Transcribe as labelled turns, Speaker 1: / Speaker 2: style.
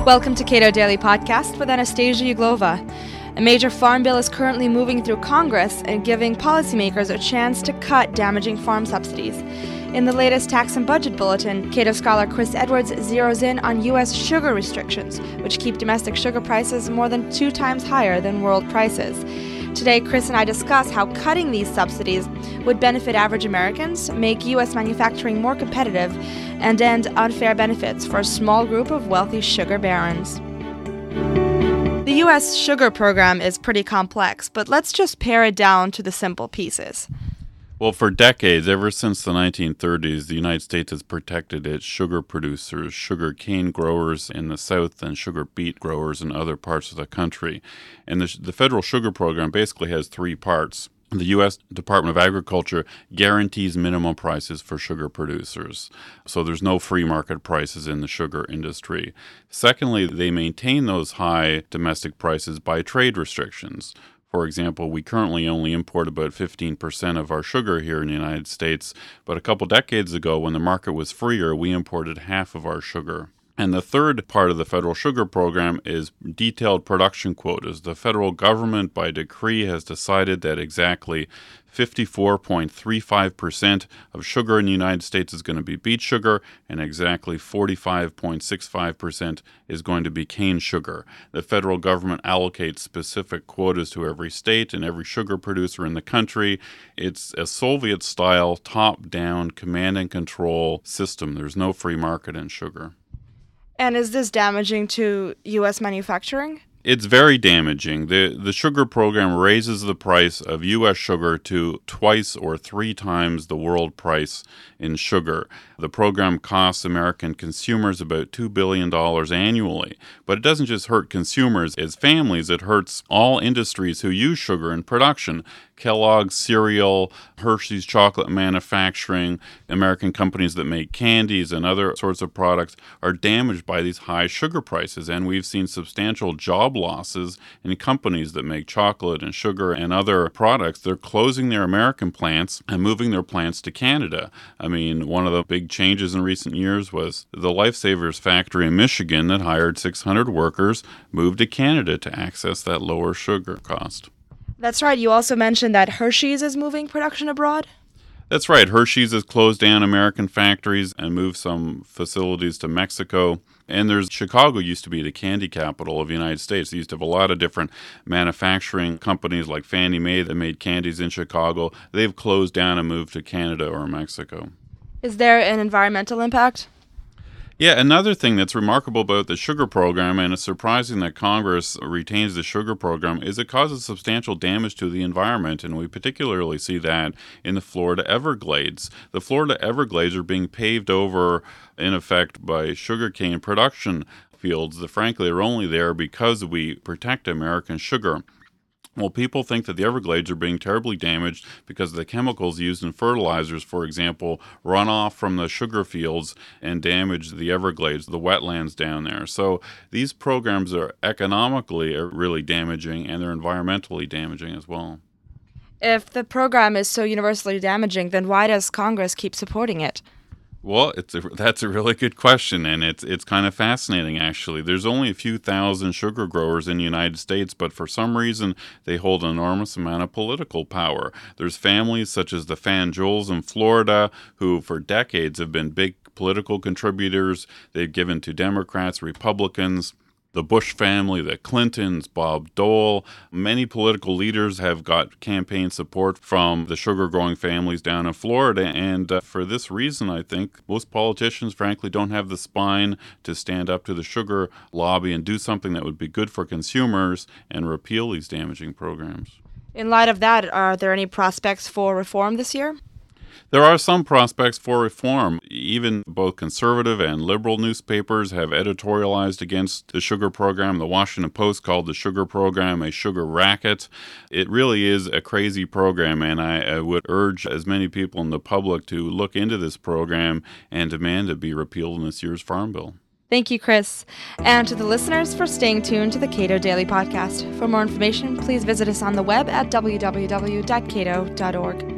Speaker 1: Welcome to Cato Daily Podcast with Anastasia Uglova. A major farm bill is currently moving through Congress and giving policymakers a chance to cut damaging farm subsidies. In the latest Tax and Budget Bulletin, Cato scholar Chris Edwards zeroes in on U.S. sugar restrictions, which keep domestic sugar prices more than 2 times higher than world prices. Today, Chris and I discuss how cutting these subsidies would benefit average Americans, make U.S. manufacturing more competitive, and end unfair benefits for a small group of wealthy sugar barons. The U.S. sugar program is pretty complex, but let's just pare it down to the simple pieces.
Speaker 2: Well, for decades, ever since the 1930s, the United States has protected its sugar producers, sugar cane growers in the South and sugar beet growers in other parts of the country. And the federal sugar program basically has 3 parts. The U.S. Department of Agriculture guarantees minimum prices for sugar producers. So there's no free market prices in the sugar industry. Secondly, they maintain those high domestic prices by trade restrictions. For example, we currently only import about 15% of our sugar here in the United States, but a couple decades ago, when the market was freer, we imported half of our sugar. And the third part of the federal sugar program is detailed production quotas. The federal government, by decree, has decided that exactly 54.35% of sugar in the United States is going to be beet sugar, and exactly 45.65% is going to be cane sugar. The federal government allocates specific quotas to every state and every sugar producer in the country. It's a Soviet-style, top-down, command and control system. There's no free market in sugar.
Speaker 1: And is this damaging to U.S. manufacturing?
Speaker 2: It's very damaging. The sugar program raises the price of U.S. sugar to 2 or 3 times the world price in sugar. The program costs American consumers about $2 billion annually. But it doesn't just hurt consumers as families, it hurts all industries who use sugar in production. Kellogg's cereal, Hershey's chocolate manufacturing, American companies that make candies and other sorts of products are damaged by these high sugar prices. And we've seen substantial job losses in companies that make chocolate and sugar and other products. They're closing their American plants and moving their plants to Canada. I mean, one of the big changes in recent years was the Lifesavers factory in Michigan that hired 600 workers moved to Canada to access that lower sugar cost.
Speaker 1: That's right. You also mentioned that Hershey's is moving production abroad?
Speaker 2: That's right. Hershey's has closed down American factories and moved some facilities to Mexico. And Chicago used to be the candy capital of the United States. They used to have a lot of different manufacturing companies like Fannie Mae that made candies in Chicago. They've closed down and moved to Canada or Mexico.
Speaker 1: Is there an environmental impact?
Speaker 2: Yeah, another thing that's remarkable about the sugar program, and it's surprising that Congress retains the sugar program, is it causes substantial damage to the environment, and we particularly see that in the Florida Everglades. The Florida Everglades are being paved over, in effect, by sugarcane production fields that frankly are only there because we protect American sugar. Well, people think that the Everglades are being terribly damaged because the chemicals used in fertilizers, for example, run off from the sugar fields and damage the Everglades, the wetlands down there. So these programs are economically really damaging, and they're environmentally damaging as well.
Speaker 1: If the program is so universally damaging, then why does Congress keep supporting it?
Speaker 2: Well, that's a really good question, and it's kind of fascinating, actually. There's only a few thousand sugar growers in the United States, but for some reason, they hold an enormous amount of political power. There's families such as the Fanjouls in Florida, who for decades have been big political contributors. They've given to Democrats, Republicans, the Bush family, the Clintons, Bob Dole. Many political leaders have got campaign support from the sugar-growing families down in Florida, and for this reason, I think most politicians, frankly, don't have the spine to stand up to the sugar lobby and do something that would be good for consumers and repeal these damaging programs.
Speaker 1: In light of that, are there any prospects for reform this year?
Speaker 2: There are some prospects for reform. Even both conservative and liberal newspapers have editorialized against the sugar program. The Washington Post called the sugar program a sugar racket. It really is a crazy program, and I would urge as many people in the public to look into this program and demand it be repealed in this year's Farm Bill.
Speaker 1: Thank you, Chris. And to the listeners for staying tuned to the Cato Daily Podcast. For more information, please visit us on the web at www.cato.org.